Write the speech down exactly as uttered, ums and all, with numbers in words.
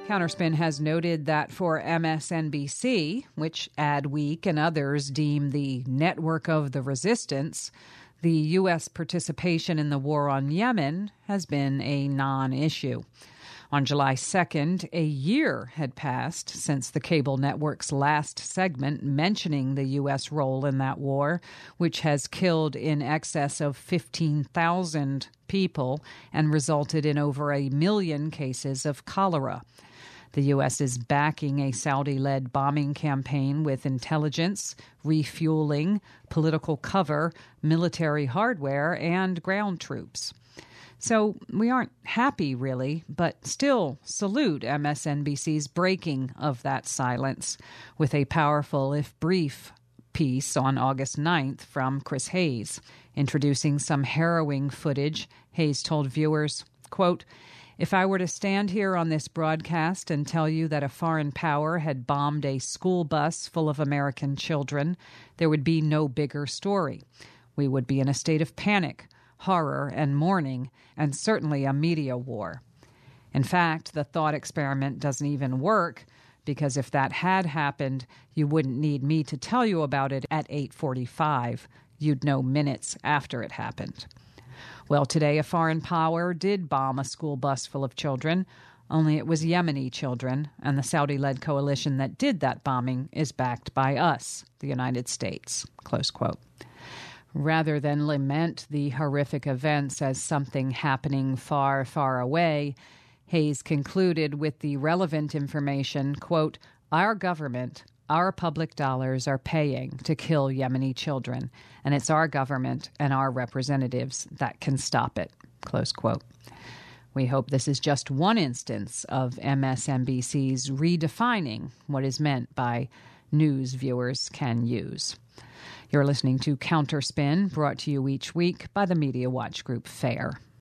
Counterspin has noted that for M S N B C, which Adweek and others deem the network of the resistance, the U S participation in the war on Yemen has been a non-issue. On July second, a year had passed since the cable network's last segment mentioning the U S role in that war, which has killed in excess of fifteen thousand people and resulted in over a million cases of cholera. The U S is backing a Saudi-led bombing campaign with intelligence, refueling, political cover, military hardware, and ground troops. So we aren't happy, really, but still salute M S N B C's breaking of that silence with a powerful, if brief, piece on August ninth from Chris Hayes. Introducing some harrowing footage, Hayes told viewers, quote, "If I were to stand here on this broadcast and tell you that a foreign power had bombed a school bus full of American children, there would be no bigger story. We would be in a state of panic, horror, and mourning, and certainly a media war. In fact, the thought experiment doesn't even work, because if that had happened, you wouldn't need me to tell you about it at eight forty-five. You'd know minutes after it happened." Well, today a foreign power did bomb a school bus full of children, only it was Yemeni children, and the Saudi-led coalition that did that bombing is backed by us, the United States. Close quote. Rather than lament the horrific events as something happening far, far away, Hayes concluded with the relevant information, quote, "Our government, our public dollars are paying to kill Yemeni children, and it's our government and our representatives that can stop it," close quote. We hope this is just one instance of M S N B C's redefining what is meant by news viewers can use. You're listening to Counterspin, brought to you each week by the Media Watch Group FAIR.